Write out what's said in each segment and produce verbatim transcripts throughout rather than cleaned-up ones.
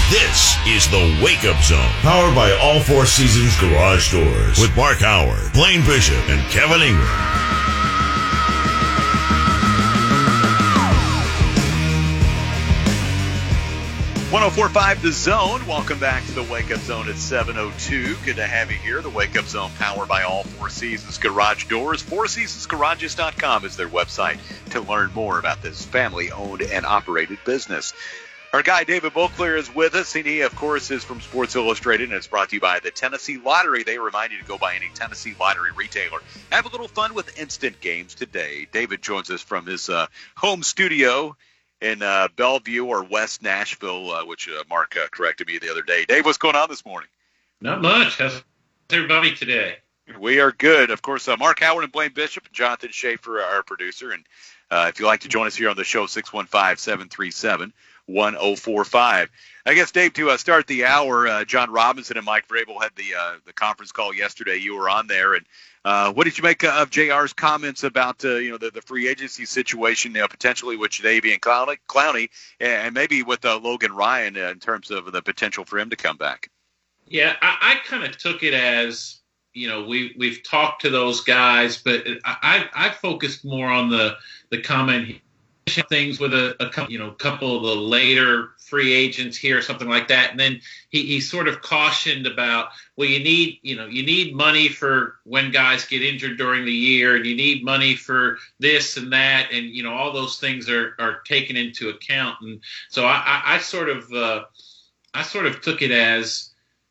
This is the Wake Up Zone, powered by All Four Seasons Garage Doors, with Mark Howard, Blaine Bishop, and Kevin Ingram. one oh four point five The Zone. Welcome back to the Wake Up Zone at seven oh two. Good to have you here. The Wake Up Zone, powered by All Four Seasons Garage Doors. four seasons garages dot com is their website to learn more about this family-owned and operated business. Our guy David Beauclair is with us, and he, of course, is from Sports Illustrated, and it's brought to you by the Tennessee Lottery. They remind you to go by any Tennessee Lottery retailer. Have a little fun with instant games today. David joins us from his uh, home studio in uh, Bellevue or West Nashville, uh, which uh, Mark uh, corrected me the other day. Dave, what's going on this morning? Not much. How's everybody today? We are good. Of course, uh, Mark Howard and Blaine Bishop and Jonathan Schaefer, our producer. And uh, if you'd like to join us here on the show, six one five, seven three seven, one oh four five. I guess, Dave, to uh, start the hour, uh, John Robinson and Mike Vrabel had the uh, the conference call yesterday. You were on there, and uh, what did you make of J R's comments about uh, you know the, the free agency situation, you know, potentially with Jadeveon Clowney, Clowney, and maybe with uh, Logan Ryan uh, in terms of the potential for him to come back? Yeah, I, I kind of took it as, you know, we we've talked to those guys, but I I, I focused more on the the comment things with a, a you know couple of the later free agents here, something like that, and then he, he sort of cautioned about, well, you need you know you need money for when guys get injured during the year, and you need money for this and that, and you know all those things are are taken into account, and so I, I, I sort of uh, I sort of took it as,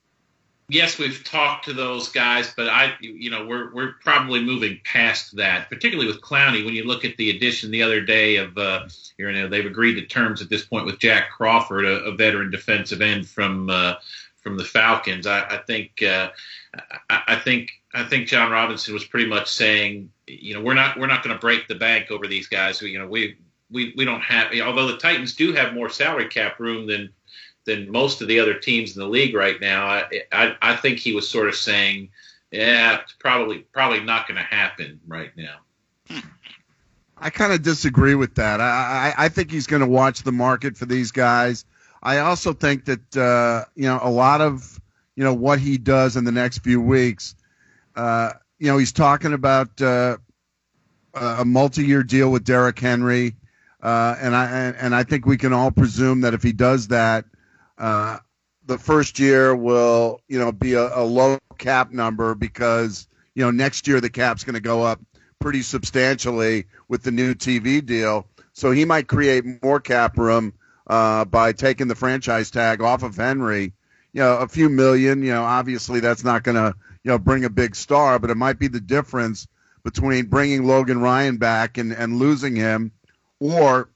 yes, we've talked to those guys, but I, you know, we're we're probably moving past that. Particularly with Clowney, when you look at the addition the other day of, uh, you know, they've agreed to terms at this point with Jack Crawford, a, a veteran defensive end from uh, from the Falcons. I, I think, uh, I, I think, I think John Robinson was pretty much saying, you know, we're not we're not going to break the bank over these guys. We, you know, we we we don't have, although the Titans do have more salary cap room than. than most of the other teams in the league right now. I, I, I think he was sort of saying, yeah, it's probably probably not going to happen right now. I kind of disagree with that. I, I, I think he's going to watch the market for these guys. I also think that, uh, you know, a lot of, you know, what he does in the next few weeks, uh, you know, he's talking about uh, a multi-year deal with Derrick Henry. Uh, and I and, and I think we can all presume that if he does that, Uh, the first year will, you know, be a, a low cap number because, you know, next year the cap's going to go up pretty substantially with the new T V deal. So he might create more cap room uh, by taking the franchise tag off of Henry. You know, a few million, you know, obviously that's not going to, you know, bring a big star, but it might be the difference between bringing Logan Ryan back and, and losing him. Or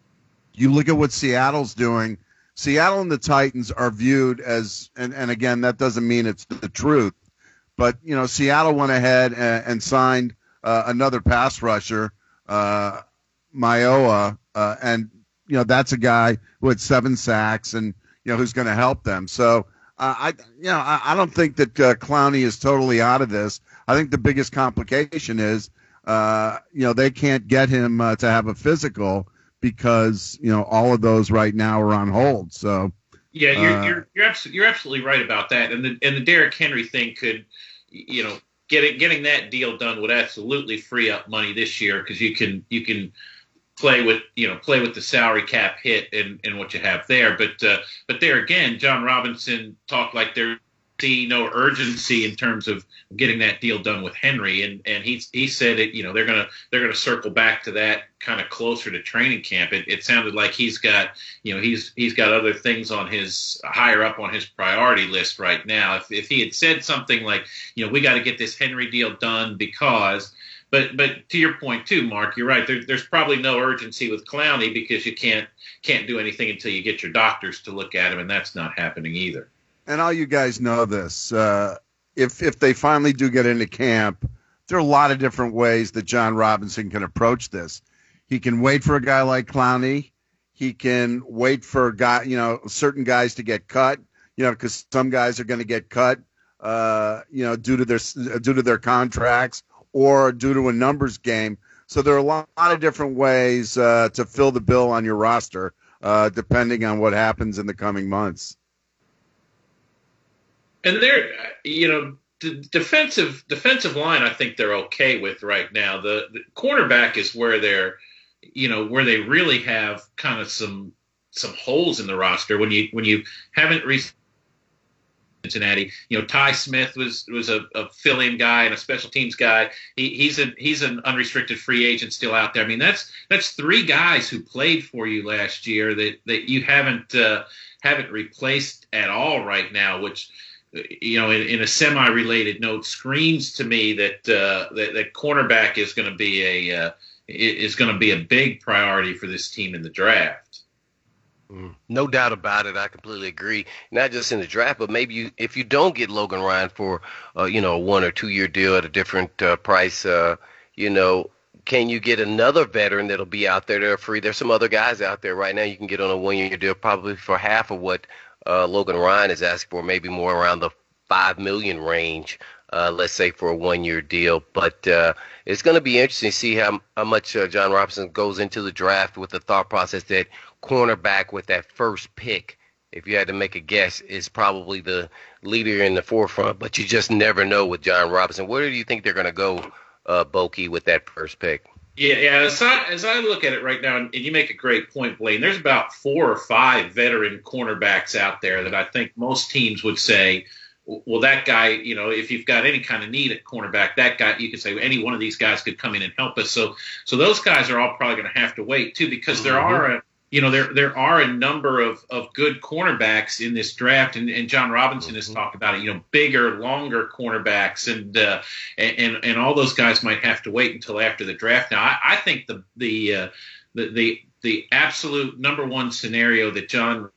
you look at what Seattle's doing. Seattle and the Titans are viewed as, and, and again, that doesn't mean it's the truth, but, you know, Seattle went ahead and, and signed uh, another pass rusher, uh, Maioa, uh, and, you know, that's a guy who had seven sacks and, you know, who's going to help them. So, uh, I, you know, I, I don't think that uh, Clowney is totally out of this. I think the biggest complication is, uh, you know, they can't get him uh, to have a physical, because, you know, all of those right now are on hold. So yeah, you're uh, you're you're, abso- you're absolutely right about that. And the and the Derrick Henry thing could, you know, getting getting that deal done would absolutely free up money this year, because you can you can play with you know play with the salary cap hit and, and what you have there. But uh, but there again, John Robinson talked like there see no urgency in terms of getting that deal done with Henry, and and he he said it. You know, they're gonna they're gonna circle back to that kind of closer to training camp. It, it sounded like he's got you know he's he's got other things on his higher up on his priority list right now. If if he had said something like, you know, we got to get this Henry deal done because. But but to your point too, Mark, you're right. There, there's probably no urgency with Clowney because you can't can't do anything until you get your doctors to look at him, and that's not happening either. And all you guys know this. Uh, if if they finally do get into camp, there are a lot of different ways that John Robinson can approach this. He can wait for a guy like Clowney. He can wait for a guy, you know, certain guys to get cut, you know, because some guys are going to get cut, uh, you know, due to their due to their contracts or due to a numbers game. So there are a lot, lot of different ways uh, to fill the bill on your roster, uh, depending on what happens in the coming months. And they're, you know, the defensive defensive line, I think they're okay with right now. The, the cornerback is where they're, you know, where they really have kind of some some holes in the roster. When you when you haven't reached Cincinnati, you know, Ty Smith was was a, a fill-in guy and a special teams guy. He, he's a he's an unrestricted free agent still out there. I mean, that's that's three guys who played for you last year that that you haven't uh, haven't replaced at all right now, which, you know, in, in a semi-related note, screams to me that uh, that, that cornerback is going to be a uh, is going to be a big priority for this team in the draft. Mm, no doubt about it. I completely agree. Not just in the draft, but maybe you, if you don't get Logan Ryan for uh, you know a one or two year deal at a different uh, price, uh, you know, can you get another veteran that'll be out there that are free? There's some other guys out there right now you can get on a one year deal probably for half of what Uh, Logan Ryan is asking for, maybe more around the five million dollars range, uh, let's say for a one-year deal. But uh, it's going to be interesting to see how, how much uh, John Robinson goes into the draft with the thought process that cornerback with that first pick, if you had to make a guess, is probably the leader in the forefront. But you just never know with John Robinson. Where do you think they're going to go, uh, Boki, with that first pick? Yeah, yeah. As I, as I look at it right now, and you make a great point, Blaine, there's about four or five veteran cornerbacks out there that I think most teams would say, well, that guy, you know, if you've got any kind of need at cornerback, that guy, you could say well, any one of these guys could come in and help us. So, so those guys are all probably going to have to wait too, because there Mm-hmm. are a, you know, there there are a number of, of good cornerbacks in this draft, and, and John Robinson Mm-hmm. has talked about it. You know, bigger, longer cornerbacks, and uh, and and all those guys might have to wait until after the draft. Now, I, I think the the, uh, the the the absolute number one scenario that John,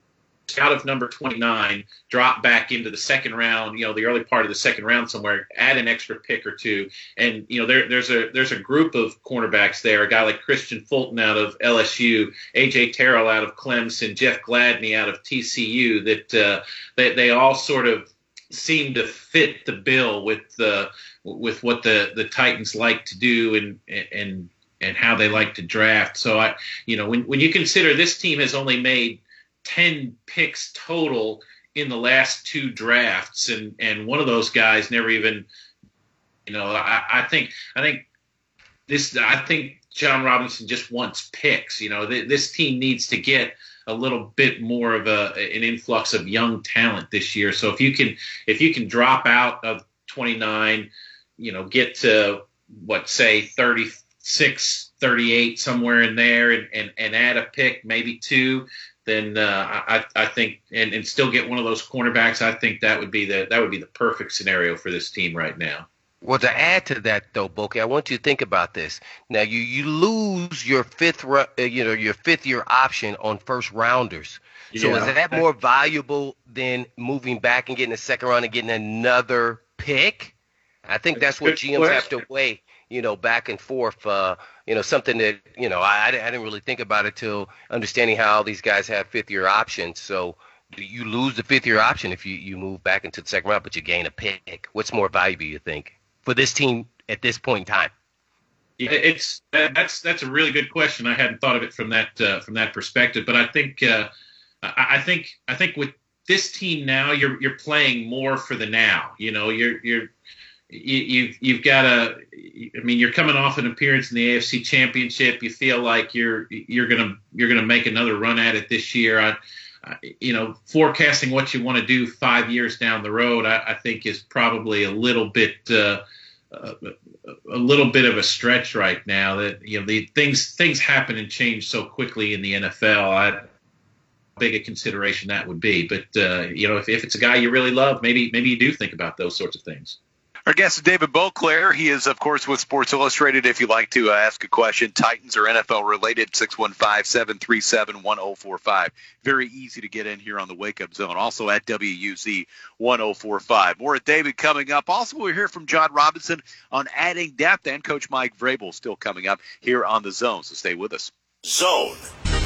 out of number twenty-nine, drop back into the second round, you know, the early part of the second round somewhere, add an extra pick or two. And, you know, there, there's a there's a group of cornerbacks there, a guy like Christian Fulton out of L S U, A J Terrell out of Clemson, Jeff Gladney out of T C U, that uh, they, they all sort of seem to fit the bill with uh, with what the, the Titans like to do and and and how they like to draft. So, I, you know, when, when you consider this team has only made ten picks total in the last two drafts, and, and one of those guys never even, you know, I, I think I think this I think John Robinson just wants picks. You know, th- this team needs to get a little bit more of a an influx of young talent this year. So if you can if you can drop out of twenty-nine, you know, get to what, say thirty-six, thirty-eight, somewhere in there, and, and, and add a pick, maybe two, then uh, I, I think, and, and still get one of those cornerbacks, I think that would be the that would be the perfect scenario for this team right now. Well, to add to that, though, Boki, I want you to think about this. Now, you, you lose your fifth, uh, you know, your fifth year option on first rounders. So Yeah. is that more valuable than moving back and getting a second round and getting another pick? I think that's what Good G Ms have question. to weigh, you know, back and forth. Uh, you know, something that, you know, I, I didn't really think about it till understanding how all these guys have fifth year options. So do you lose the fifth year option if you, you move back into the second round, but you gain a pick? What's more valuable, you think, for this team at this point in time? Yeah, it's that's that's a really good question. I hadn't thought of it from that uh, from that perspective, but I think uh, I, I think I think with this team now, you're you're playing more for the now. You know, you're you're you, you've you've got a. I mean, you're coming off an appearance in the A F C Championship. You feel like you're you're gonna you're gonna make another run at it this year. I, I, you know, forecasting what you want to do five years down the road, I, I think is probably a little bit. Uh, A, a little bit of a stretch right now. That you know the things things happen and change so quickly in the N F L. I how big a consideration that would be, but uh, you know if, if it's a guy you really love, maybe maybe you do think about those sorts of things. Our guest is David Beauclair. He is, of course, with Sports Illustrated. If you'd like to uh, ask a question, Titans or N F L related, six one five, seven three seven, one oh four five. Very easy to get in here on the Wake Up Zone. Also at W U Z one oh four five. More at David coming up. Also, we'll hear from John Robinson on adding depth, and Coach Mike Vrabel still coming up here on the Zone. So stay with us. Zone.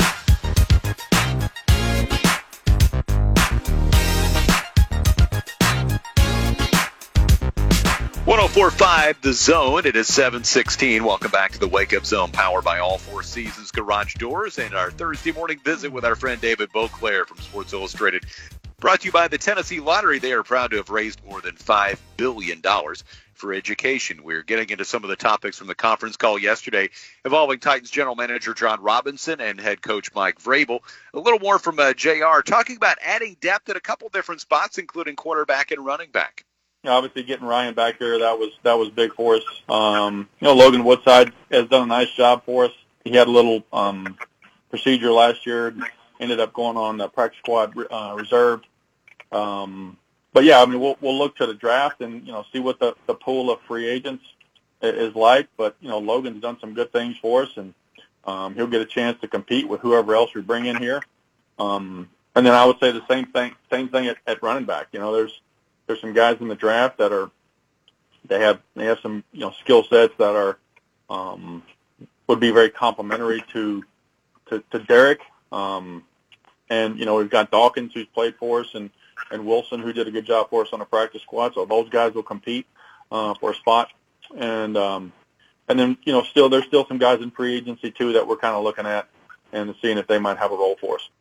one oh four point five The Zone. It is seven sixteen. Welcome back to the Wake Up Zone, powered by All Four Seasons Garage Doors, and our Thursday morning visit with our friend David Beauclair from Sports Illustrated. Brought to you by the Tennessee Lottery. They are proud to have raised more than five billion dollars for education. We're getting into some of the topics from the conference call yesterday involving Titans general manager John Robinson and head coach Mike Vrabel. A little more from uh, J R talking about adding depth at a couple different spots, including quarterback and running back. Obviously, getting Ryan back there, that was that was big for us. Um, you know, Logan Woodside has done a nice job for us. He had a little um, procedure last year, ended up going on the practice squad uh, reserve. Um, but yeah, I mean, we'll we'll look to the draft and you know see what the, the pool of free agents is like. But you know, Logan's done some good things for us, and um, he'll get a chance to compete with whoever else we bring in here. Um, and then I would say the same thing same thing at, at running back. You know, there's there's some guys in the draft that are they have they have some you know skill sets that are um, would be very complementary to to, to Derek. Um, and you know, we've got Dawkins who's played for us, and and Wilson, who did a good job for us on the practice squad. So those guys will compete uh, for a spot. And um, and then, you know, still there's still some guys in free agency, too, that we're kind of looking at and seeing if they might have a role for us.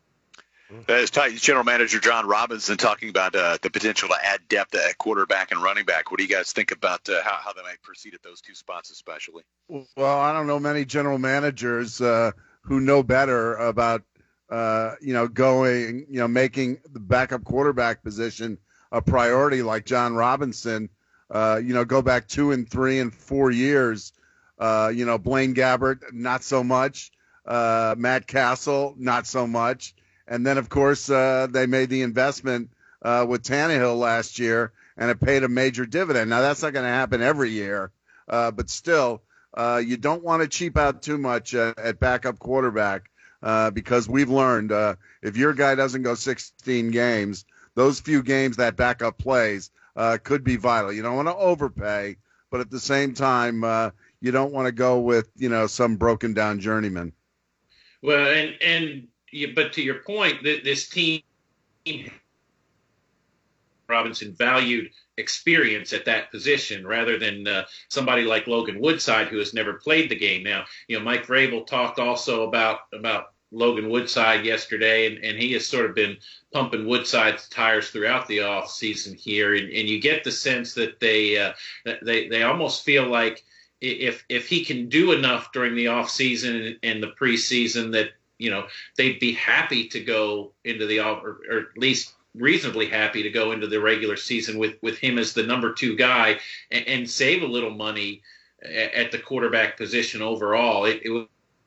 As Titans general manager John Robinson talking about uh, the potential to add depth at quarterback and running back. What do you guys think about uh, how, how they might proceed at those two spots especially? Well, I don't know many general managers uh, who know better about Uh, you know, going, you know, making the backup quarterback position a priority like John Robinson. Uh, you know, go back two and three and four years. Uh, you know, Blaine Gabbert, not so much. Uh, Matt Castle, not so much. And then, of course, uh, they made the investment uh, with Tannehill last year, and it paid a major dividend. Now, that's not going to happen every year, uh, but still, uh, you don't want to cheap out too much uh, at backup quarterback. Uh, because we've learned uh, if your guy doesn't go sixteen games, those few games that backup plays uh, could be vital. You don't want to overpay, but at the same time, uh, you don't want to go with, you know, some broken down journeyman. Well, and and but to your point, this team, Robinson valued experience at that position rather than uh, somebody like Logan Woodside who has never played the game. Now, you know, Mike Vrabel talked also about about Logan Woodside yesterday, and, and he has sort of been pumping Woodside's tires throughout the off season here, and, and you get the sense that they uh, they they almost feel like if if he can do enough during the off season and, and the preseason that you know they'd be happy to go into the off or, or at least reasonably happy to go into the regular season with, with him as the number two guy and, and save a little money at, at the quarterback position overall. It, it was,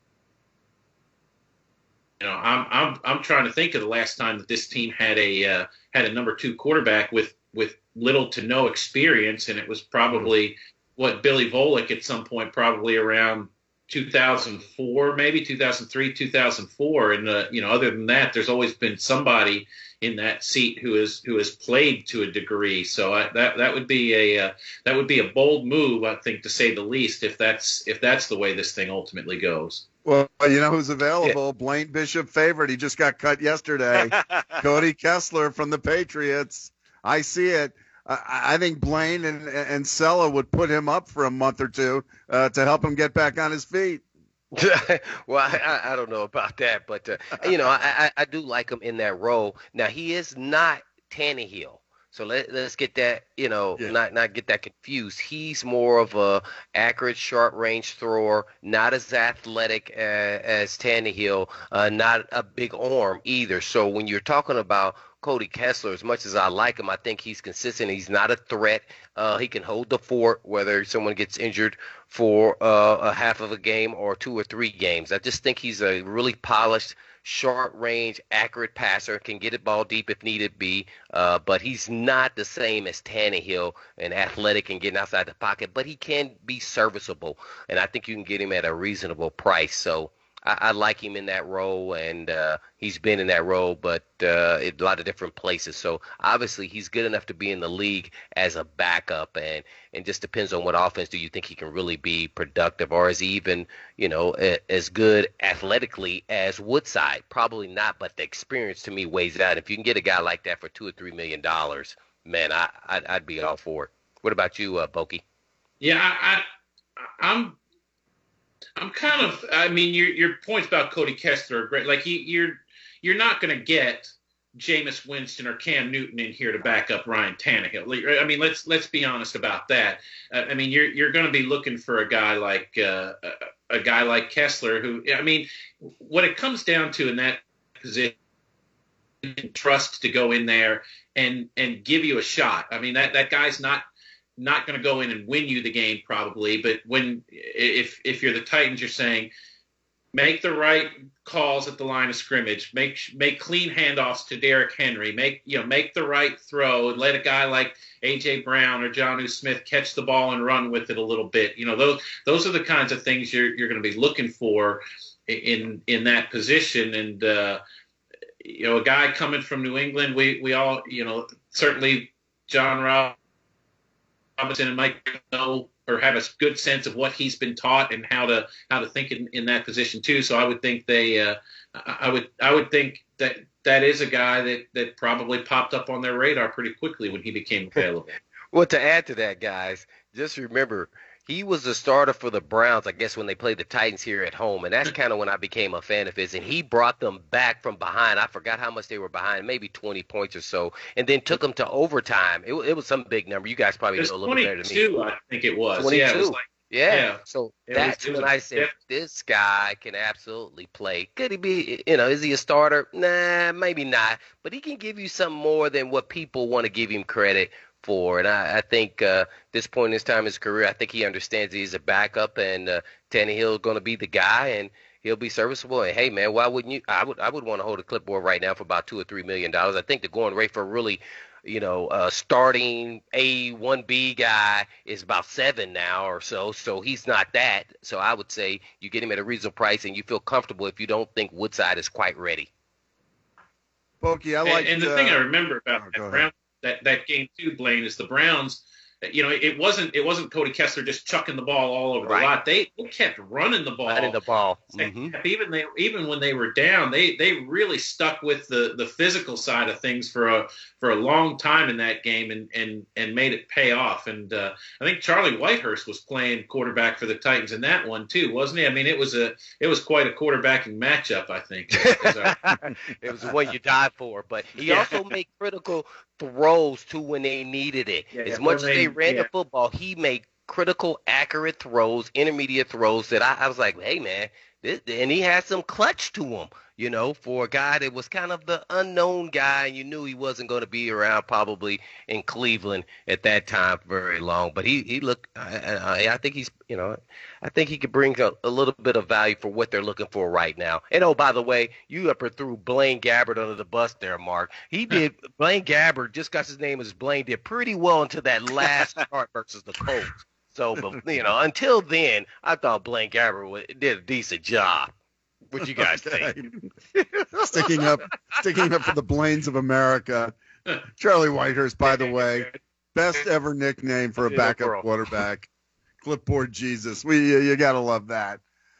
you know, I'm I'm I'm trying to think of the last time that this team had a uh, had a number two quarterback with with little to no experience, and it was probably what Billy Volek at some point, probably around two thousand four, maybe two thousand three, two thousand four, and uh, you know, other than that, there's always been somebody in that seat who is who has played to a degree. So I, that that would be a uh, that would be a bold move, I think, to say the least, if that's if that's the way this thing ultimately goes. Well, you know who's available? Yeah. Blaine Bishop favorite. He just got cut yesterday. Cody Kessler from the Patriots. I see it. I, I think Blaine and and Sella would put him up for a month or two uh, to help him get back on his feet. Well, I, I don't know about that, but, uh, you know, I, I do like him in that role. Now, he is not Tannehill. So let, let's get that, you know, yeah. not not get that confused. He's more of a accurate, short-range thrower, not as athletic as, as Tannehill, uh, not a big arm either. So when you're talking about Cody Kessler, as much as I like him, I think he's consistent. He's not a threat. Uh, he can hold the fort whether someone gets injured for uh, a half of a game or two or three games. I just think he's a really polished, short-range, accurate passer, can get it ball deep if needed be, uh, but he's not the same as Tannehill and athletic and getting outside the pocket, but he can be serviceable, and I think you can get him at a reasonable price. So I, I like him in that role, and uh, he's been in that role, but uh, in a lot of different places. So obviously he's good enough to be in the league as a backup, and and just depends on what offense do you think he can really be productive, or is he even, you know, a, as good athletically as Woodside? Probably not, but the experience to me weighs out. If you can get a guy like that for two or three million dollars, man, I I'd, I'd be all for it. What about you, uh, Boki? Yeah, I, I I'm. I'm kind of, I mean, your your points about Cody Kessler are great. Like, you, you're you're not going to get Jameis Winston or Cam Newton in here to back up Ryan Tannehill. I mean, let's let's be honest about that. Uh, I mean, you're you're going to be looking for a guy like uh, a, a guy like Kessler, who, I mean, what it comes down to in that position, trust to go in there and and give you a shot. I mean, that that guy's not not going to go in and win you the game probably, but when if if you're the Titans, you're saying, make the right calls at the line of scrimmage. Make make clean handoffs to Derrick Henry. Make you know make the right throw and let a guy like A J Brown or Jonnu Smith catch the ball and run with it a little bit. You know those those are the kinds of things you're you're going to be looking for in in that position. And uh, you know a guy coming from New England, we we all you know certainly John Robinson and Mike know or have a good sense of what he's been taught and how to how to think in, in that position too. So I would think they, uh, I would I would think that that is a guy that, that probably popped up on their radar pretty quickly when he became available. Well, to add to that, guys, just remember he was the starter for the Browns, I guess, when they played the Titans here at home, and that's kind of when I became a fan of his. And he brought them back from behind. I forgot how much they were behind, maybe twenty points or so, and then took them to overtime. It, it was some big number. You guys probably know a little bit better than me. twenty-two, I think it was. twenty-two. Yeah, it was like, yeah. yeah. So it that's was, when was, I said, yeah. this guy can absolutely play. Could he be, you know, is he a starter? Nah, maybe not. But he can give you some more than what people want to give him credit for. And I, I think uh, this point in his time in his career, I think he understands he's a backup, and uh, Tannehill is going to be the guy, and he'll be serviceable. And hey, man, why wouldn't you? I would I would want to hold a clipboard right now for about two or three million dollars. I think the going rate for really, you know, uh, starting a one B guy is about seven now or so. So he's not that. So I would say you get him at a reasonable price, and you feel comfortable if you don't think Woodside is quite ready. Bokey, I like. And, and the uh, thing I remember about oh, that go Brown, ahead. that that game too, Blaine, is the Browns. You know, it wasn't it wasn't Cody Kessler just chucking the ball all over the Right. lot. They, they kept running the ball. Running the ball. They Mm-hmm. kept- Even they even when they were down, they they really stuck with the, the physical side of things for a for a long time in that game, and and, and made it pay off. And uh, I think Charlie Whitehurst was playing quarterback for the Titans in that one too, wasn't he? I mean, it was a it was quite a quarterbacking matchup, I think. As our- It was the one you died for, but he Yeah. also made critical throws too when they needed it. Yeah, as yeah, much as when they they- ran yeah. the football, he made critical, accurate throws, intermediate throws that I, I was like, hey, man, this, and he had some clutch to him, you know, for a guy that was kind of the unknown guy, and you knew he wasn't going to be around probably in Cleveland at that time for very long. But he, he looked, I, I, I think he's, you know, I think he could bring a, a little bit of value for what they're looking for right now. And, oh, by the way, you upper threw Blaine Gabbert under the bus there, Mark. He did, Blaine Gabbert, just got his name as Blaine, did pretty well until that last start versus the Colts. So, but, you know, until then, I thought Blaine Gabbert wa- did a decent job. What you guys think? sticking up, sticking up for the Blaines of America. Charlie Whitehurst, by the way, best ever nickname for a In the backup world. quarterback. Clipboard Jesus. We you, you got to love that.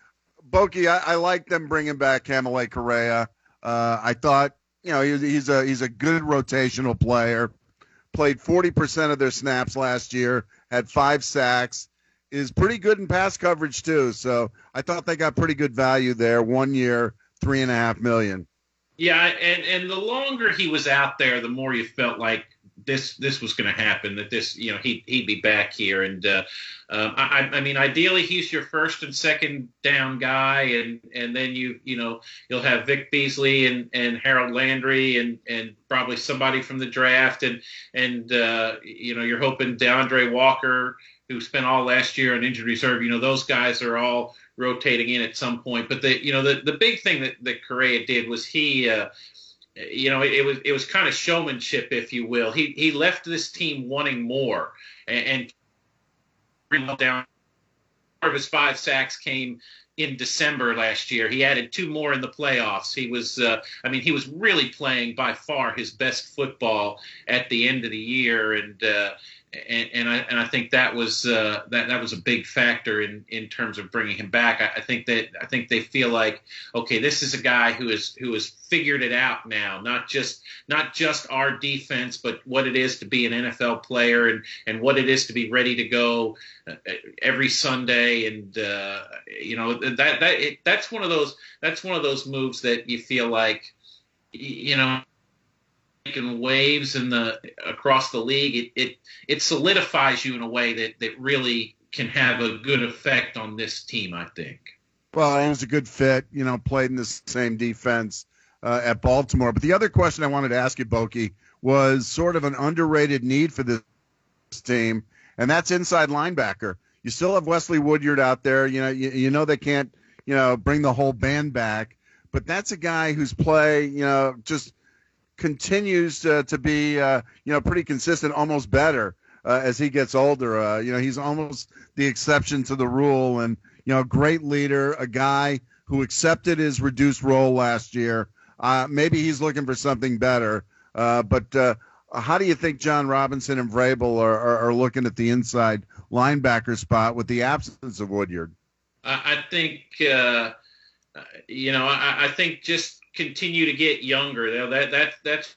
Bokey, I, I like them bringing back Kamale Correa. Uh, I thought, you know, he's, he's a he's a good rotational player. Played forty percent of their snaps last year. Had five sacks. Is pretty good in pass coverage too. So I thought they got pretty good value there. One year, three and a half million. Yeah, and, and the longer he was out there, the more you felt like this this was going to happen. That this, you know, he he'd be back here. And uh, um, I, I mean, ideally, he's your first and second down guy, and, and then you you know you'll have Vic Beasley and, and Harold Landry and, and probably somebody from the draft, and and uh, you know you're hoping DeAndre Walker, who spent all last year on injured reserve. You know, those guys are all rotating in at some point. But the you know the, the big thing that, that Correa did was he uh, you know it, it was it was kind of showmanship, if you will. He he left this team wanting more, and, and down of his five sacks came in December last year. He added two more in the playoffs. He was uh, I mean he was really playing by far his best football at the end of the year, and uh, And, and I and I think that was uh, that that was a big factor in, in terms of bringing him back. I, I think that I think they feel like, okay, this is a guy who is who has figured it out now, not just not just our defense, but what it is to be an N F L player, and, and what it is to be ready to go uh, every Sunday. And uh, you know that that it, that's one of those that's one of those moves that you feel like, you know. making waves in the across the league, it, it it solidifies you in a way that, that really can have a good effect on this team, I think. Well, it was a good fit, you know, played in the same defense uh, at Baltimore. But the other question I wanted to ask you, Boki, was sort of an underrated need for this team, and that's inside linebacker. You still have Wesley Woodyard out there. You know, you, you know they can't, you know, bring the whole band back, but that's a guy whose play, you know, just continues to, to be, uh, you know, pretty consistent, almost better uh, as he gets older. Uh, you know, he's almost the exception to the rule, and, you know, great leader, a guy who accepted his reduced role last year. Uh, maybe he's looking for something better. Uh, but uh, how do you think John Robinson and Vrabel are, are, are looking at the inside linebacker spot with the absence of Woodyard? I, I think, uh, you know, I, I think just continue to get younger. That that that's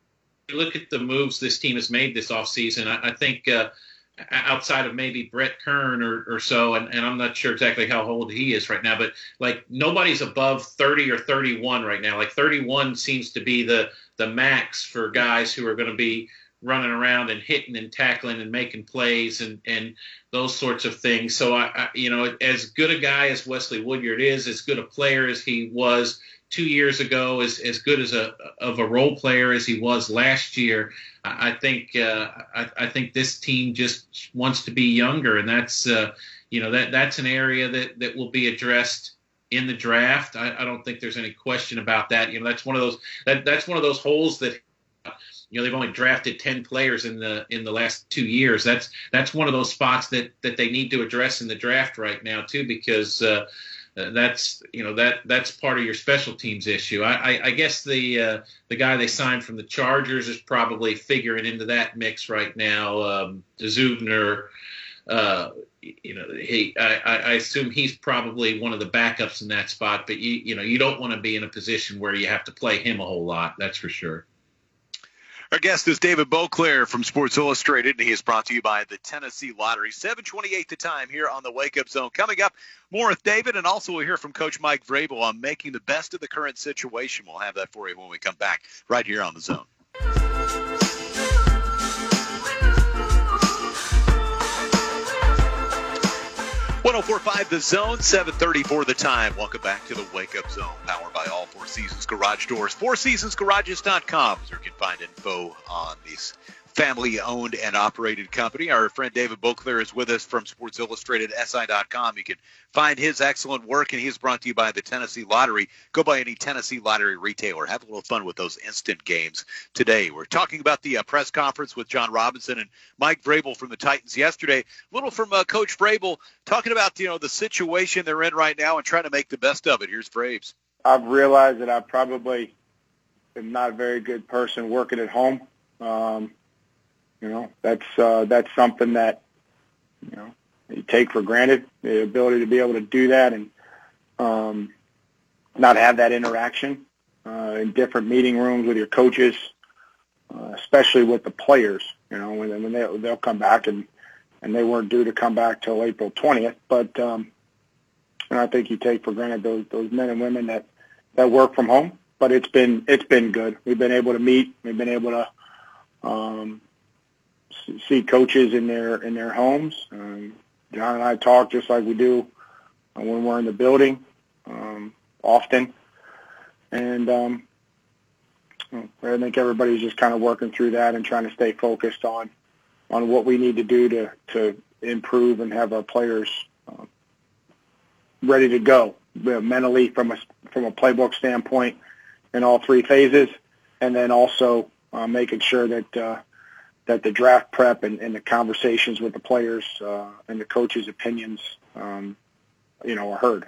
look at the moves this team has made this offseason. I, I think uh, outside of maybe Brett Kern or, or so, and, and I'm not sure exactly how old he is right now, but like nobody's above thirty or thirty-one right now. Like thirty-one seems to be the the max for guys who are going to be running around and hitting and tackling and making plays and, and those sorts of things. So, I, I, you know, as good a guy as Wesley Woodyard is, as good a player as he was two years ago, as, as good as a of a role player as he was last year, I, I think uh, I, I think this team just wants to be younger, and that's uh, you know that that's an area that, that will be addressed in the draft. I, I don't think there's any question about that. You know, that's one of those that that's one of those holes that. You know, they've only drafted ten players in the in the last two years. That's that's one of those spots that, that they need to address in the draft right now too, because uh, that's you know that that's part of your special teams issue. I, I, I guess the uh, the guy they signed from the Chargers is probably figuring into that mix right now. Um, Zubner, uh, you know, he I, I assume he's probably one of the backups in that spot. But you you know you don't want to be in a position where you have to play him a whole lot. That's for sure. Our guest is David Beauclair from Sports Illustrated, and he is brought to you by the Tennessee Lottery. seven twenty-eight the time here on the Wake Up Zone. Coming up, more with David, and also we'll hear from Coach Mike Vrabel on making the best of the current situation. We'll have that for you when we come back right here on the Zone. one oh four point five The Zone, seven thirty-four the time. Welcome back to the Wake Up Zone, powered by All Four Seasons Garage Doors. four seasons garages dot com is where you can find info on these family-owned and operated company. Our friend David Beauclair is with us from Sports Illustrated S I dot com. You can find his excellent work, and he is brought to you by the Tennessee Lottery. Go by any Tennessee Lottery retailer. Have a little fun with those instant games today. We're talking about the uh, press conference with John Robinson and Mike Vrabel from the Titans yesterday. A little from uh, Coach Vrabel talking about, you know, the situation they're in right now and trying to make the best of it. Here's Vrabes. I've realized that I probably am not a very good person working at home. Um, You know, that's uh, that's something that, you know, you take for granted, the ability to be able to do that and um, not have that interaction uh, in different meeting rooms with your coaches, uh, especially with the players. You know, when, when they, they'll come back, and, and they weren't due to come back till April twentieth. But um, and I think you take for granted those those men and women that, that work from home. But it's been it's been good. We've been able to meet. We've been able to. Um, see coaches in their in their homes. Um, John and I talk just like we do when we're in the building um, often. And um, I think everybody's just kind of working through that and trying to stay focused on on what we need to do to, to improve and have our players uh, ready to go mentally from a, from a playbook standpoint in all three phases, and then also uh, making sure that uh, that the draft prep and, and the conversations with the players uh, and the coaches' opinions, um, you know, are heard.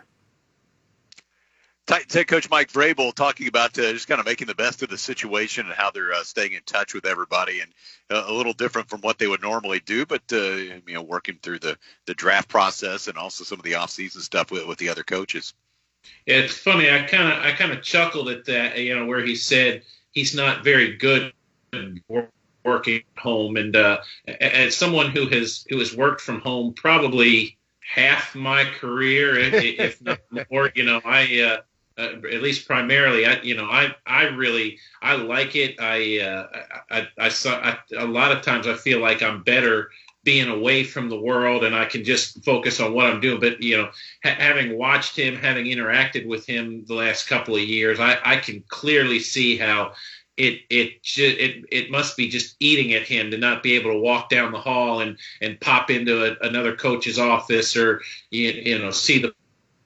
Titans head coach Mike Vrabel talking about uh, just kind of making the best of the situation and how they're uh, staying in touch with everybody, and uh, a little different from what they would normally do, but uh, you know, working through the, the draft process and also some of the off-season stuff with, with the other coaches. Yeah, it's funny. I kind of I kind of chuckled at that, you know, where he said he's not very good working at home, and uh, as someone who has who has worked from home probably half my career, if not more, you know, I uh, Uh, at least primarily, I you know I I really I like it. I uh, I, I, I saw I, a lot of times I feel like I'm better being away from the world and I can just focus on what I'm doing. But you know, ha- having watched him, having interacted with him the last couple of years, I, I can clearly see how it it it it must be just eating at him to not be able to walk down the hall and and pop into a, another coach's office or you, you know see the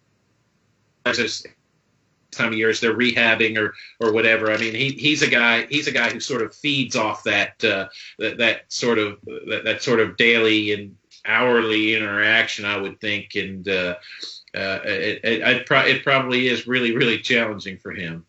time of year as they're rehabbing or or whatever. I mean, he he's a guy he's a guy who sort of feeds off that uh, that, that sort of that, that sort of daily and hourly interaction, I would think, and uh, uh, it it, it, pro- it probably is really really challenging for him.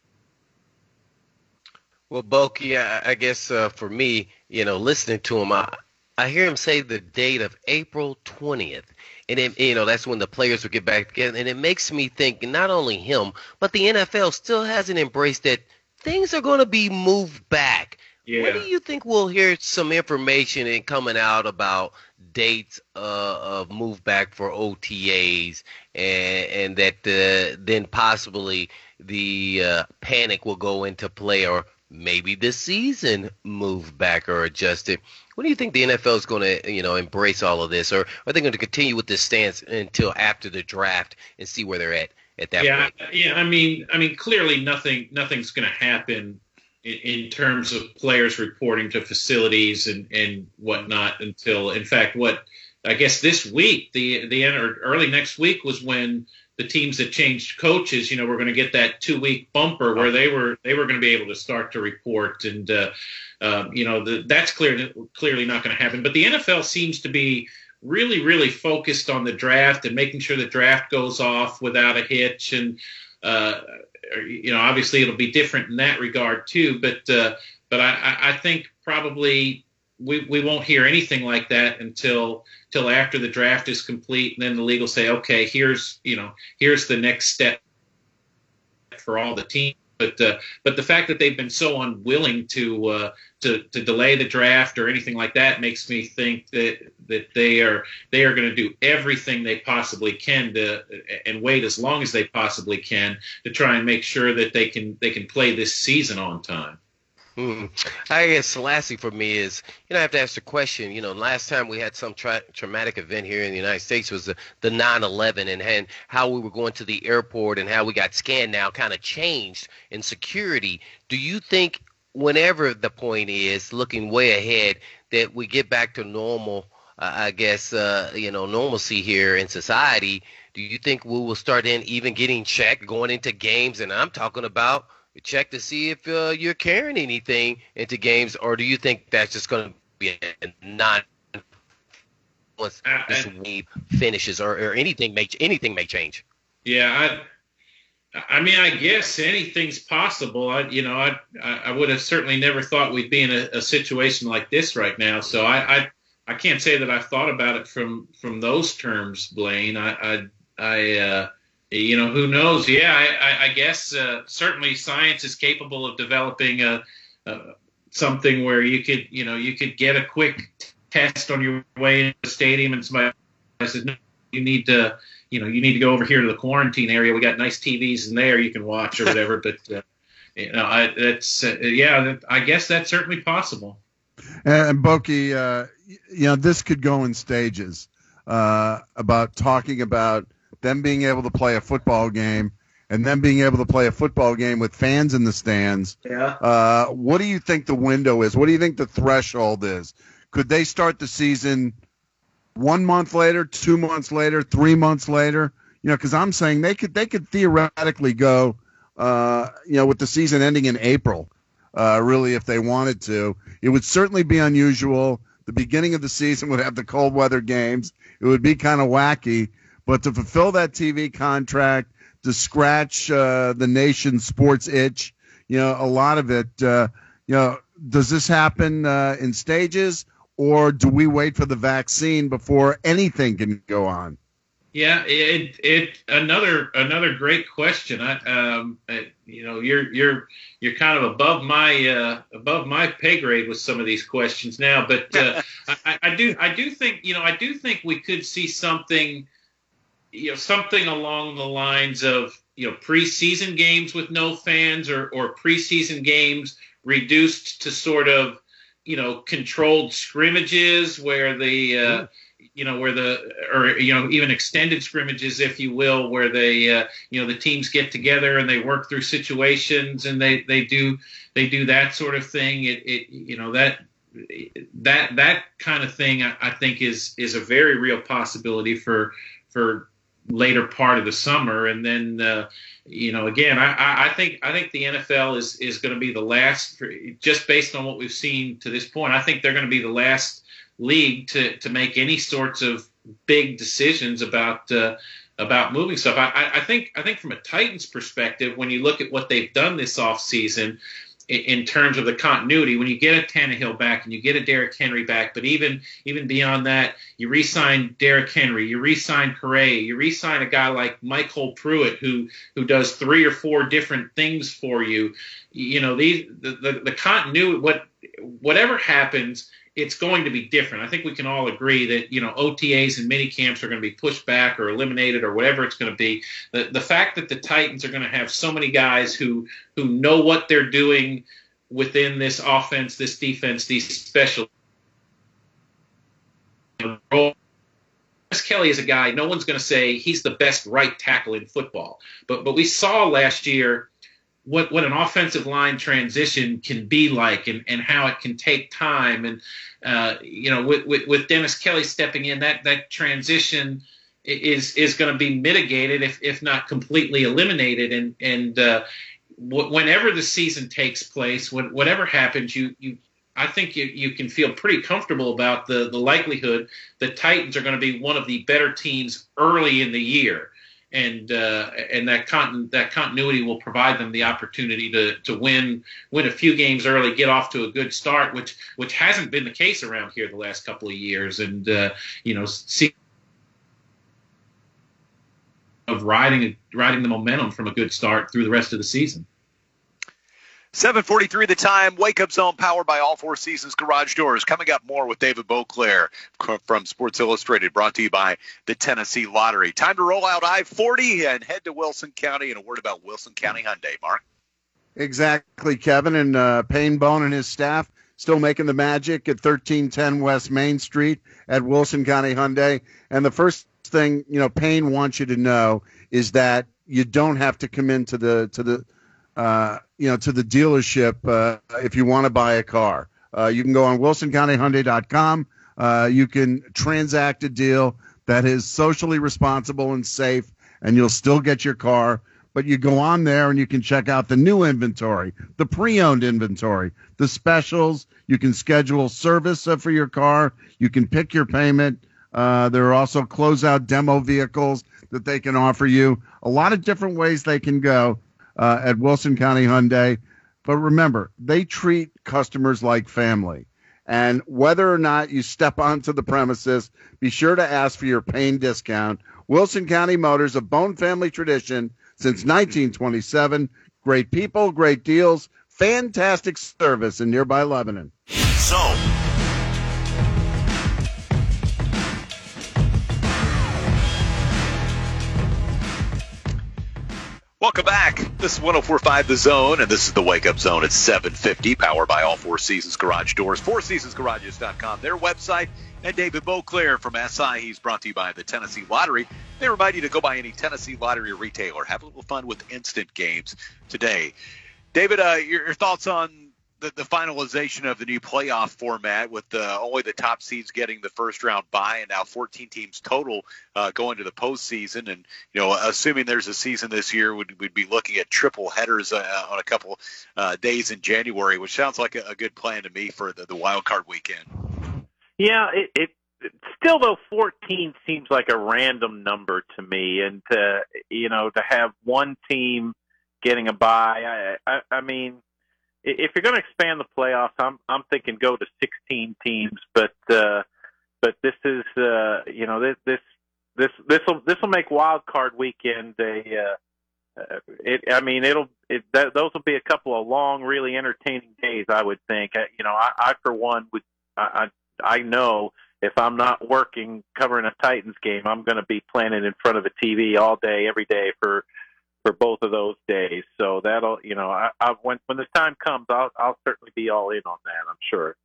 Well, Bulky, I, I guess uh, for me, you know, listening to him, I, I hear him say the date of April twentieth. And, it, you know, that's when the players will get back together. And it makes me think not only him, but the N F L still hasn't embraced that things are going to be moved back. Yeah. When do you think we'll hear some information and coming out about dates uh, of move back for O T As and, and that uh, then possibly the uh, panic will go into play or maybe the season move back or adjusted? When do you think the N F L is going to, you know, embrace all of this, or are they going to continue with this stance until after the draft and see where they're at at that yeah, point? Yeah, I mean, I mean, clearly nothing, nothing's going to happen in, in terms of players reporting to facilities and, and whatnot until, in fact, what I guess this week, the the end or early next week was when the teams that changed coaches, you know, we're going to get that two week bumper where they were they were going to be able to start to report, and uh, uh, you know, the, that's clear, clearly not going to happen. But the N F L seems to be really, really focused on the draft and making sure the draft goes off without a hitch, and uh, you know, obviously it'll be different in that regard too. But uh, but I, I think probably we we won't hear anything like that until. Till after the draft is complete, and then the league will say, okay, here's you know here's the next step for all the teams. But uh, but the fact that they've been so unwilling to uh, to to delay the draft or anything like that makes me think that that they are they are going to do everything they possibly can to and wait as long as they possibly can to try and make sure that they can they can play this season on time. Hmm. I guess lastly for me is, you know, I have to ask the question, you know, last time we had some tra- traumatic event here in the United States was the, the nine eleven, and, and how we were going to the airport and how we got scanned now kind of changed in security. Do you think whenever the point is, looking way ahead, that we get back to normal, uh, I guess, uh, you know, normalcy here in society, do you think we will start in even getting checked going into games? And I'm talking about check to see if uh, you're carrying anything into games, or do you think that's just going to be a non once uh, this wave finishes, or, or anything may anything may change? Yeah, I, I mean, I guess anything's possible. I, you know, I, I would have certainly never thought we'd be in a, a situation like this right now. So I, I, I can't say that I've thought about it from from those terms, Blaine. I, I, I uh, You know, who knows? Yeah, I, I guess uh, certainly science is capable of developing a, a something where you could, you know, you could get a quick test on your way into the stadium, and somebody says, no, you need to, you know, you need to go over here to the quarantine area. We got nice T Vs in there you can watch or whatever. But uh, you know, I, that's uh, yeah, I guess that's certainly possible. And Boki, uh, you know, this could go in stages uh, about talking about them being able to play a football game and them being able to play a football game with fans in the stands. Yeah. Uh, what do you think the window is? What do you think the threshold is? Could they start the season one month later, two months later, three months later? You know, because I'm saying they could they could theoretically go, uh, you know, with the season ending in April, uh, really, if they wanted to. It would certainly be unusual. The beginning of the season would have the cold weather games. It would be kind of wacky. But to fulfill that T V contract, to scratch uh, the nation's sports itch, you know, a lot of it, uh, you know, does this happen uh, in stages, or do we wait for the vaccine before anything can go on? Yeah, it it another another great question. I um I, you know you're you're you're kind of above my uh, above my pay grade with some of these questions now, but uh, I, I do I do think you know I do think we could see something. You know, something along the lines of you know, preseason games with no fans or, or preseason games reduced to sort of, you know, controlled scrimmages where the, uh, you know, where the, or, you know, even extended scrimmages, if you will, where they, uh, you know, the teams get together and they work through situations and they, they do, they do that sort of thing. It, it you know, that, that, that kind of thing, I, I think is, is a very real possibility for, for later part of the summer. And then, uh, you know, again, I, I think, I think the N F L is, is going to be the last, just based on what we've seen to this point. I think they're going to be the last league to, to make any sorts of big decisions about uh, about moving stuff. I, I think I think from a Titans perspective, when you look at what they've done this offseason in, in terms of the continuity, when you get a Tannehill back and you get a Derrick Henry back, but even even beyond that, you re-sign Derrick Henry, you re-sign Correa, you re-sign a guy like Michael Pruitt who who does three or four different things for you. You know, these the, the, the continuity, what whatever happens, it's going to be different. I think we can all agree that, you know, O T As and mini camps are going to be pushed back or eliminated or whatever it's going to be. The the fact that the Titans are going to have so many guys who who know what they're doing within this offense, this defense, these special roles. Kelly is a guy, no one's going to say he's the best right tackle in football. But but we saw last year what what an offensive line transition can be like and, and how it can take time. And, uh, you know, with, with, with Dennis Kelly stepping in, that, that transition is is going to be mitigated, if if not completely eliminated. And, and uh, w- whenever the season takes place, when, whatever happens, you, you I think you, you can feel pretty comfortable about the, the likelihood that Titans are going to be one of the better teams early in the year. And uh, and that continu- that continuity will provide them the opportunity to to win win a few games early, get off to a good start, which which hasn't been the case around here the last couple of years. And uh, you know, see of riding riding the momentum from a good start through the rest of the season. seven forty-three the time. Wake Up Zone powered by All Four Seasons Garage Doors. Coming up more with David Beauclair from Sports Illustrated, brought to you by the Tennessee Lottery. Time to roll out I forty and head to Wilson County, and a word about Wilson County Hyundai. Mark? Exactly, Kevin. And uh, Payne Bone and his staff still making the magic at thirteen ten West Main Street at Wilson County Hyundai. And the first thing, you know, Payne wants you to know is that you don't have to come into the to the Uh, you know, to the dealership uh, if you want to buy a car. Uh, you can go on wilson county hyundai dot com. Uh, you can transact a deal that is socially responsible and safe, and you'll still get your car. But you go on there and you can check out the new inventory, the pre-owned inventory, the specials. You can schedule service uh, for your car. You can pick your payment. Uh, there are also closeout demo vehicles that they can offer you. A lot of different ways they can go. Uh, at Wilson County Hyundai. But remember, they treat customers like family. And whether or not you step onto the premises, be sure to ask for your Payne discount. Wilson County Motors, a Bone family tradition since nineteen twenty-seven. Great people, great deals, fantastic service in nearby Lebanon. So, welcome back. This is one oh four point five The Zone, and this is the Wake Up Zone at seven fifty, powered by All Four Seasons Garage Doors, four seasons garages dot com, their website, and David Beauclair from S I. He's brought to you by the Tennessee Lottery. They remind you to go by any Tennessee Lottery retailer. Have a little fun with instant games today. David, uh, your, your thoughts on the, the finalization of the new playoff format with uh, only the top seeds getting the first round bye, and now fourteen teams total uh, going to the postseason. And, you know, assuming there's a season this year, we'd, we'd be looking at triple headers uh, on a couple uh, days in January, which sounds like a, a good plan to me for the, the wild card weekend. Yeah, it, it, it still, though, fourteen seems like a random number to me. And, to, you know, to have one team getting a bye, I, I, I mean, if you're going to expand the playoffs, I'm I'm thinking go to sixteen teams, but uh, but this is uh, you know this this this this will this will make wild card weekend a uh, uh, it I mean it'll it that, those will be a couple of long, really entertaining days. I would think. Uh, you know, I, I for one would I I know if I'm not working covering a Titans game, I'm going to be planning in front of the T V all day, every day for for both of those days. So that'll, you know, I, I when when the time comes, I'll I'll certainly be all in on that. I'm sure.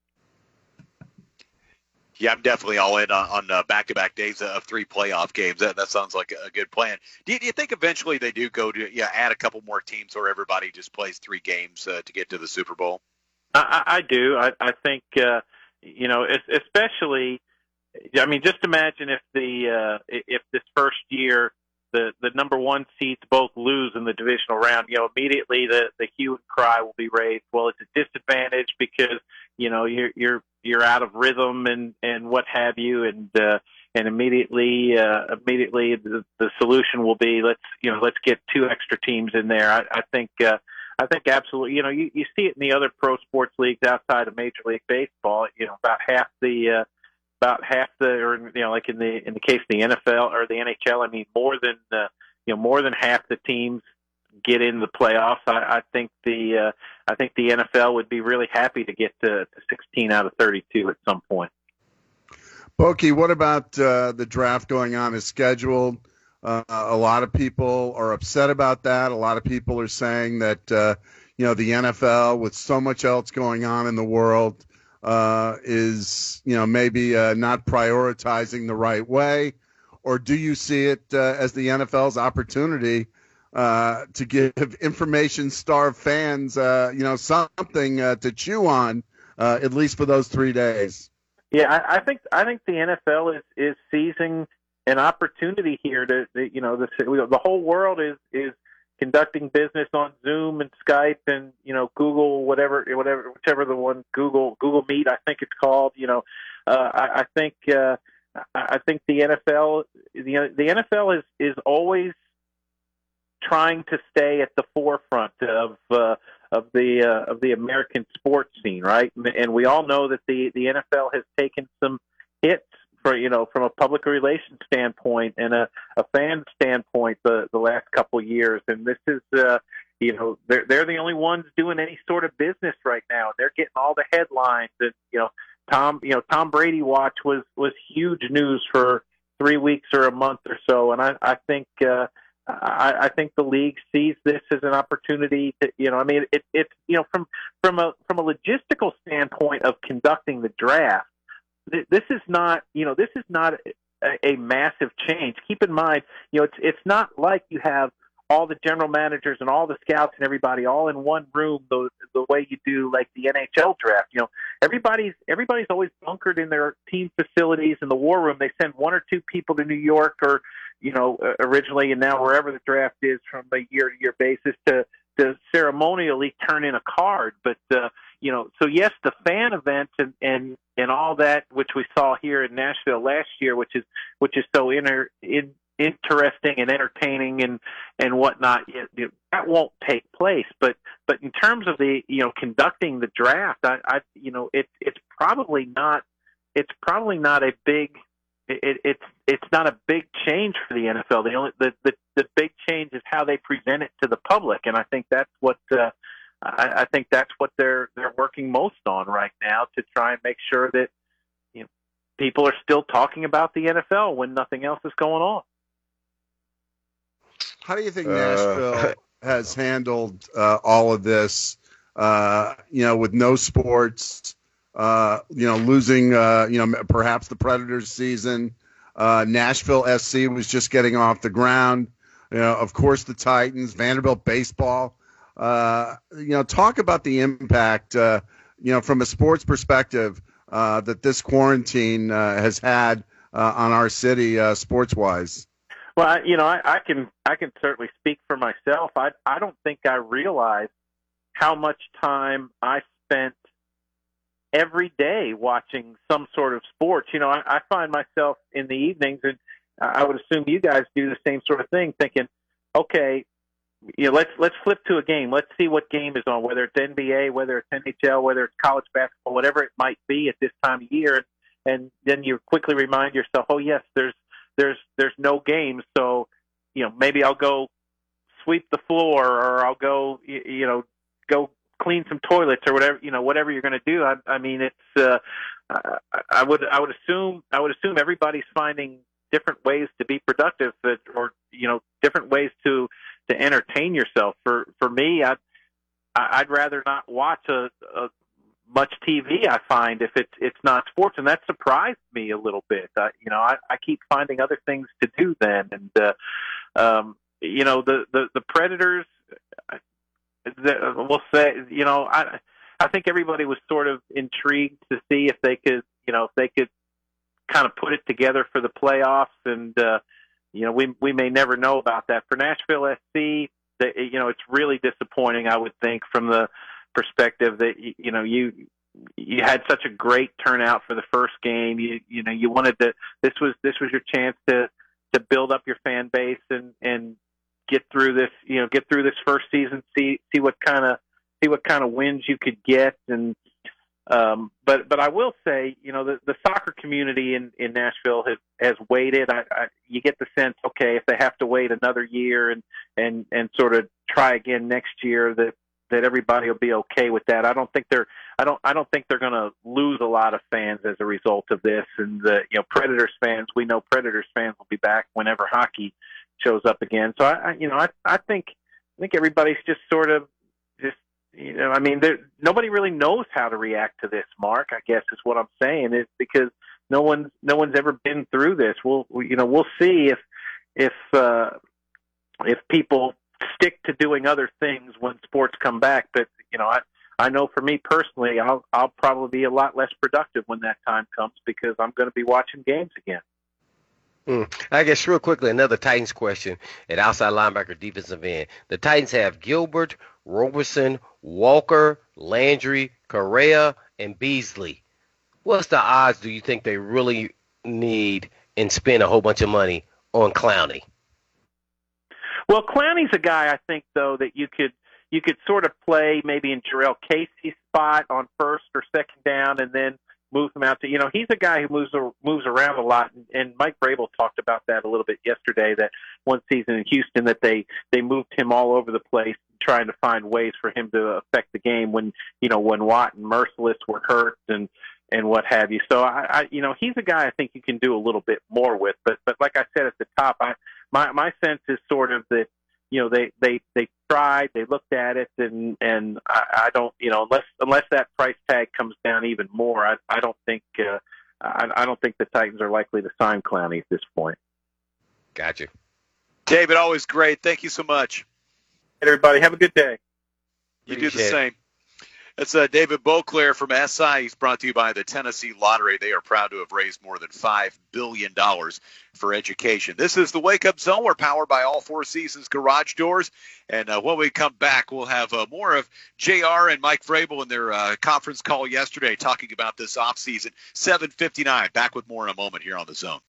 Yeah, I'm definitely all in on, on uh, back-to-back days of three playoff games. That that sounds like a good plan. Do you, do you think eventually they do go to yeah add a couple more teams where everybody just plays three games uh, to get to the Super Bowl? I, I do. I, I think uh, you know, especially. I mean, just imagine if the uh, if this first year the the number one seeds both lose in the divisional round. You know, immediately the the hue and cry will be raised. Well, it's a disadvantage because you know you're you're you're out of rhythm and and what have you, and uh, and immediately uh, immediately the, the solution will be let's you know let's get two extra teams in there. I, I think. Uh, I think absolutely. You know, you, you see it in the other pro sports leagues outside of Major League Baseball. You know, about half the uh, about half the, or you know, like in the in the case of the N F L or the N H L. I mean, more than uh, you know, more than half the teams get in the playoffs. I, I think the uh, I think the N F L would be really happy to get to, to sixteen out of thirty-two at some point. Bokey, what about uh, the draft going on as scheduled? Uh, a lot of people are upset about that. A lot of people are saying that, uh, you know, the N F L, with so much else going on in the world, uh, is, you know, maybe uh, not prioritizing the right way. Or do you see it uh, as the N F L's opportunity uh, to give information-starved fans, uh, you know, something uh, to chew on, uh, at least for those three days? Yeah, I, I think I think the N F L is, is seizing an opportunity here to, to you know, the the whole world is is conducting business on Zoom and Skype and you know Google whatever whatever whichever the one Google Google Meet I think it's called. You know, uh, I, I think uh, I think the N F L the the N F L is is always trying to stay at the forefront of uh, of the uh, of the American sports scene, right? And we all know that the the N F L has taken some hits. For you know, from a public relations standpoint and a, a fan standpoint, the the last couple of years, and this is, uh, you know, they're they're the only ones doing any sort of business right now. They're getting all the headlines, and you know, Tom, you know, Tom Brady watch was was huge news for three weeks or a month or so, and I I think uh, I, I think the league sees this as an opportunity to, you know, I mean, it it's you know, from from a from a logistical standpoint of conducting the draft. This is not, you know, this is not a, a massive change. Keep in mind, you know, it's it's not like you have all the general managers and all the scouts and everybody all in one room the the way you do like the N H L draft. You know, everybody's everybody's always bunkered in their team facilities in the war room. They send one or two people to New York or, you know, originally and now wherever the draft is from a year to year basis to to ceremonially turn in a card. But uh, you know, so yes, the fan events and, and, and all that, which we saw here in Nashville last year, which is which is so inter, in, interesting and entertaining and and whatnot, you know, that won't take place. But but in terms of the you know conducting the draft, I, I you know it it's probably not it's probably not a big it, it's it's not a big change for the N F L. The only the, the the big change is how they present it to the public, and I think that's what. Uh, I, I think that's what they're they're working most on right now to try and make sure that you know people are still talking about the N F L when nothing else is going on. How do you think Nashville uh, has handled uh, all of this? Uh, you know, with no sports, uh, you know, losing, uh, you know, perhaps the Predators season. Uh, Nashville S C was just getting off the ground. You know, of course, the Titans, Vanderbilt baseball. Uh, you know, talk about the impact, uh, you know, from a sports perspective uh, that this quarantine uh, has had uh, on our city, uh, sports-wise. Well, I, you know, I, I can I can certainly speak for myself. I I don't think I realized how much time I spent every day watching some sort of sports. You know, I, I find myself in the evenings, and I would assume you guys do the same sort of thing, thinking, okay, you know, let's let's flip to a game. Let's see what game is on, whether it's N B A, whether it's N H L, whether it's college basketball, whatever it might be at this time of year. And then you quickly remind yourself, oh yes, there's there's there's no games, so you know maybe I'll go sweep the floor, or I'll go you, you know go clean some toilets, or whatever you know whatever you're going to do. I, I mean, it's uh, I, I would I would assume I would assume everybody's finding different ways to be productive, but, or you know different ways to to entertain yourself. For for me, I I'd rather not watch a, a much T V. I find if it's it's not sports, and that surprised me a little bit. Uh, you know, I, I keep finding other things to do then, and uh, um, you know, the the, the Predators. The, we'll say, you know, I I think everybody was sort of intrigued to see if they could, you know, if they could kind of put it together for the playoffs, and uh, you know, we we may never know about that. For Nashville S C, the, you know, it's really disappointing. I would think from the perspective that you know you you had such a great turnout for the first game. You you know you wanted to this was this was your chance to to build up your fan base and and get through this you know get through this first season, see see what kind of see what kind of wins you could get. And um, but but I will say, you know, the, the soccer community in, in Nashville has has waited. I, I, you get the sense, okay, if they have to wait another year and and and sort of try again next year, that that everybody will be okay with that. I don't think they're I don't I don't think they're going to lose a lot of fans as a result of this. And the you know Predators fans, we know Predators fans will be back whenever hockey shows up again. So I, I you know I I think I think everybody's just sort of just you know I mean there nobody really knows how to react to this, Mark, I guess is what I'm saying, is because no one's no one's ever been through this. We'll you know we'll see if if uh, if people stick to doing other things when sports come back. But, you know, I, I know for me personally, I'll, I'll probably be a lot less productive when that time comes because I'm going to be watching games again. Mm. I guess real quickly, another Titans question at outside linebacker, defensive end. The Titans have Gilbert, Roberson, Walker, Landry, Correa, and Beasley. What's the odds do you think they really need and spend a whole bunch of money on Clowney? Well, Clowney's a guy, I think, though, that you could you could sort of play maybe in Jarrell Casey's spot on first or second down, and then move him out to, you know, he's a guy who moves moves around a lot, and, and Mike Vrabel talked about that a little bit yesterday. That one season in Houston, that they they moved him all over the place, trying to find ways for him to affect the game when you know when Watt and Merciless were hurt and and what have you. So I, I you know he's a guy I think you can do a little bit more with. But but like I said at the top, I. My my sense is sort of that, you know, they, they, they tried, they looked at it, and and I, I don't, you know, unless unless that price tag comes down even more, I I don't think uh, I, I don't think the Titans are likely to sign Clowney at this point. Gotcha. David, always great. Thank you so much. Hey, everybody, have a good day. You do the same. That's uh, David Beauclair from S I. He's brought to you by the Tennessee Lottery. They are proud to have raised more than five billion dollars for education. This is the Wake Up Zone. We're powered by All Four Seasons Garage Doors. And uh, when we come back, we'll have uh, more of J R and Mike Vrabel in their uh, conference call yesterday talking about this offseason. seven fifty-nine. Back with more in a moment here on The Zone.